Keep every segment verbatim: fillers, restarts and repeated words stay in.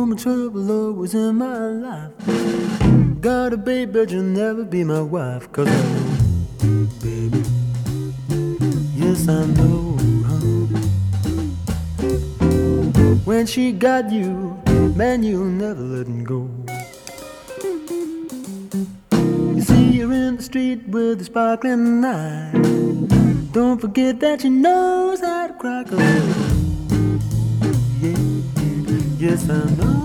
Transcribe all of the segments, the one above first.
Woman trouble always in my life. Got a baby, but you'll never be my wife. Cause I know, baby, yes I know, huh? When she got you, man, you'll never let him go. You see her in the street with a sparkling eye. Don't forget that she knows how to cry. Cause yeah, yes I know.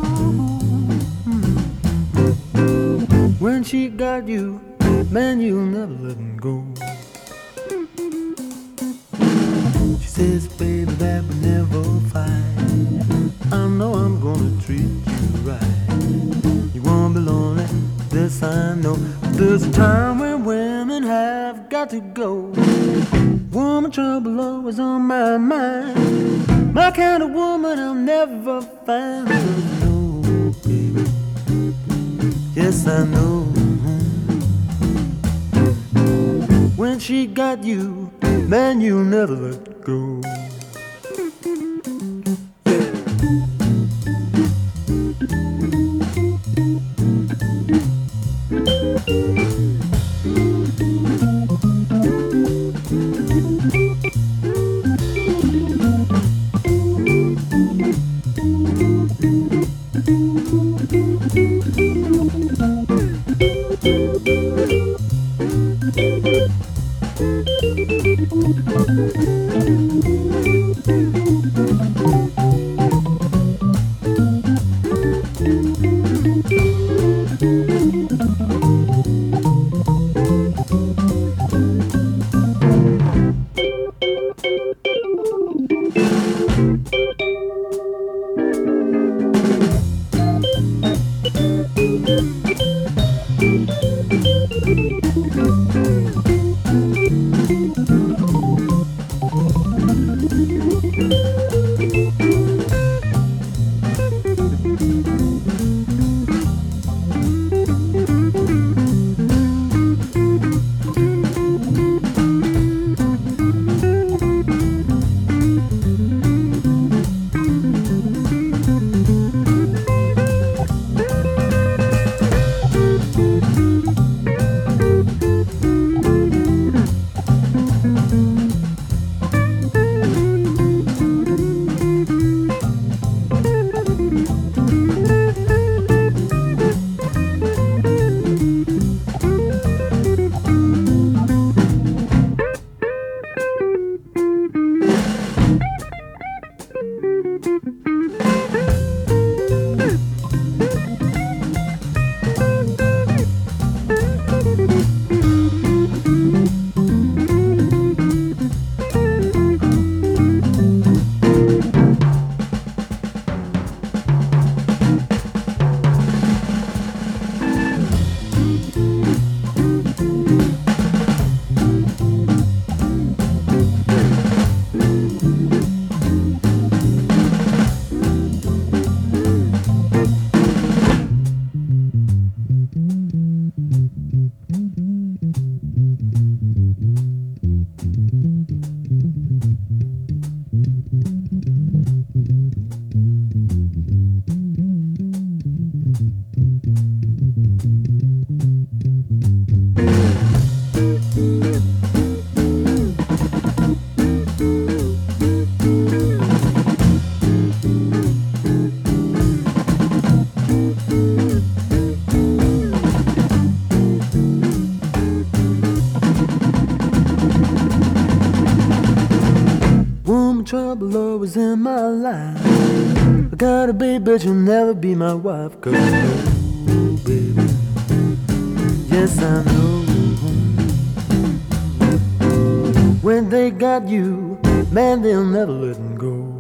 When she got you, man, you'll never let him go. She says, baby, that we never fight. I know I'm gonna treat you right. You won't be lonely, this I know. There's a time when women have got to go. Woman trouble always on my mind. My kind of woman I'll never find. No, baby, yes I know. When she got you, man, you'll never let go. Trouble always in my life. I got a baby, but you'll never be my wife. Cause I know, baby, yes I know. When they got you, man, they'll never let him go.